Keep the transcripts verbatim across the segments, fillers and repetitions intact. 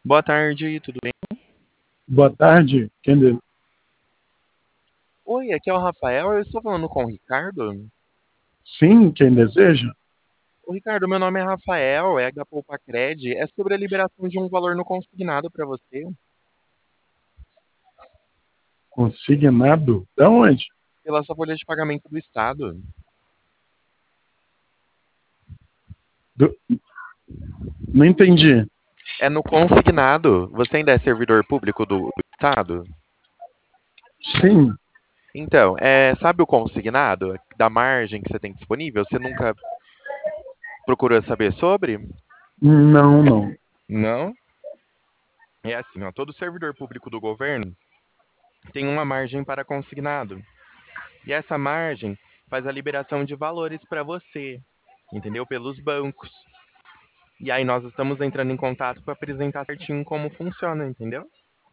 Boa tarde, tudo bem? Boa tarde, quem de... Oi, aqui é o Rafael, eu estou falando com o Ricardo. Sim, quem deseja? O Ricardo, meu nome é Rafael, é da Poupa Cred, é sobre a liberação de um valor no consignado para você, Consignado? Da onde? pela sua folha de pagamento do Estado. Do... Não entendi. É no consignado. Você ainda é servidor público do, do Estado? Sim, Então, é, sabe o consignado? Da margem que você tem disponível? Você nunca procurou saber sobre? não, não. Não? É assim, ó, todo servidor público do governo tem uma margem para consignado. E essa margem faz a liberação de valores para você, entendeu? Pelos bancos. E aí nós estamos entrando em contato para apresentar certinho como funciona, entendeu?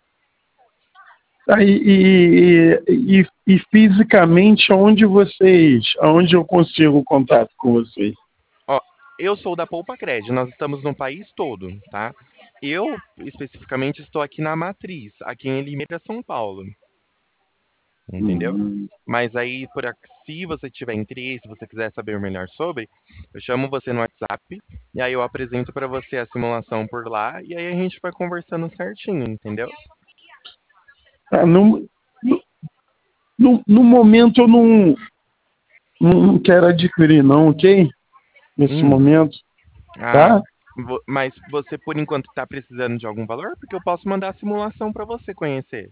Tá, e, e, e, e fisicamente, onde vocês, onde eu consigo contato com vocês? Ó, eu sou da Poupa Cred, nós estamos no país todo, tá? Eu, especificamente, estou aqui na Matriz, aqui em Limeira, São Paulo, entendeu? Hum, Mas aí, por aqui, se você tiver interesse, se você quiser saber melhor sobre, eu chamo você no WhatsApp e aí eu apresento para você a simulação por lá e aí a gente vai conversando certinho, entendeu? tá, no, no, no, no momento eu não, não quero adquirir, não, ok? Nesse Hum. momento, Ah, tá? vo- mas você por enquanto está precisando de algum valor? Porque eu posso mandar a simulação para você conhecer.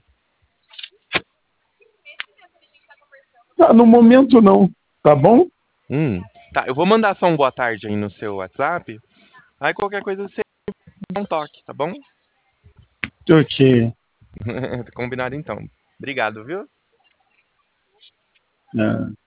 Tá, no momento não, tá bom? Hum. Tá, eu vou mandar só um boa tarde aí no seu WhatsApp. Aí qualquer coisa você dá um toque, tá bom? Ok. Combinado então. Obrigado, viu? É.